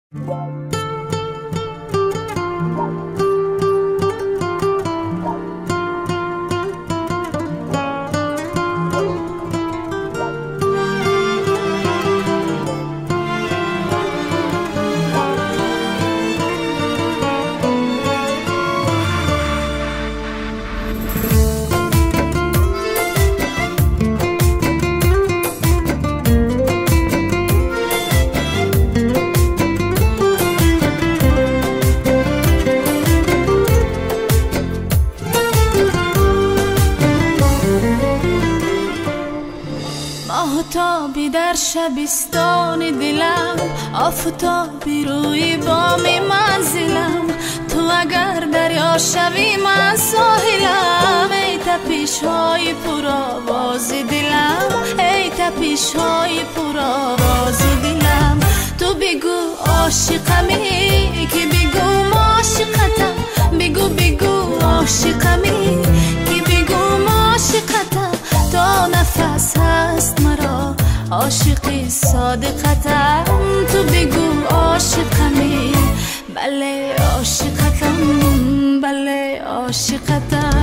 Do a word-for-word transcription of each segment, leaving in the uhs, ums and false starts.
آفتابی در شبستان دلم، آفتابی روی بام منزلم. تو اگر دریا شوی من ساحلم. ای تپش های پر آواز دلم، ای تپش های پر آواز دلم. تو بگو عاشقمی که بگو عاشقتم، بگو بگو عاشقمی که بگو عاشقتم. تا نفس هست مرا عاشقی صادقتم. تو بگو عاشقمی، بله عاشقتم، بله عاشقتم.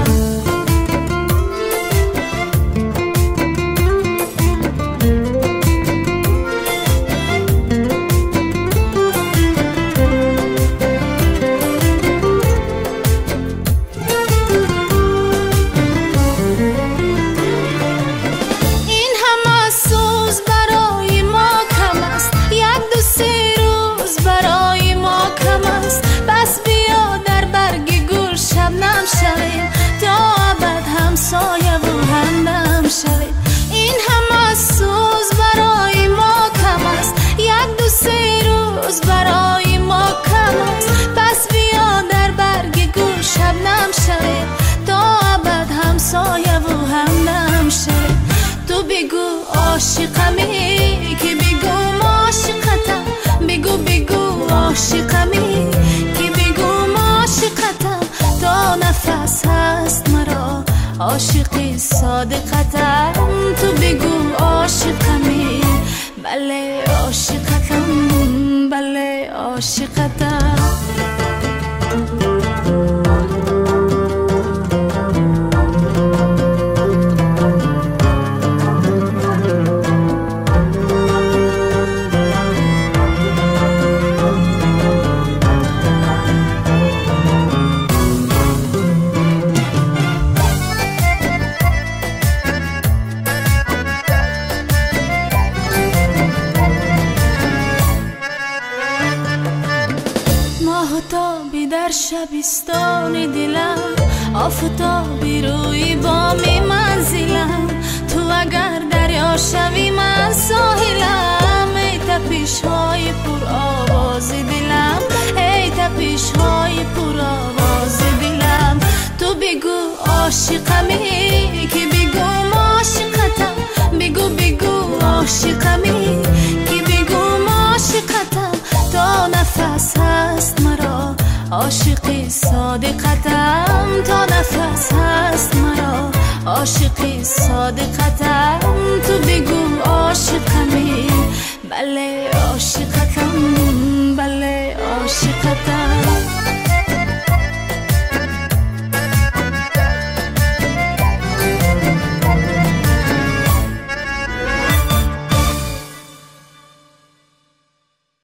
سایه و همدم شوید. این همه سوز برای ما کم است، یک دو سه روز برای ما کم است. پس بیا در برگ گل شبنم شوید، تا ابد هم سایه و همدم شوید. تو بگو عاشقمی که بگو عاشقتم، بگو بگو عاشقمی که بگو عاشقتم. تا نفس هست مرا عاشقی صادقتم. تو بگو عاشقمی، بله عاشقتم، بله عاشقتم. آفتابی در شبستان دلم، آفتابی روی بام منزلم. تو اگر دریا شوی من ساحلم. ای تپش های پر آواز دلم، ای تپش های پر آواز دلم. تو بگو عاشقمی که بگو عاشقتم، بگو بگو عاشقمی که بگو عاشقتم. تا نفس هست مرا عاشقی صادقتم، تا نفس هست مرا عاشقی صادقتم. تو بگو عاشقمی، بله عاشقتم.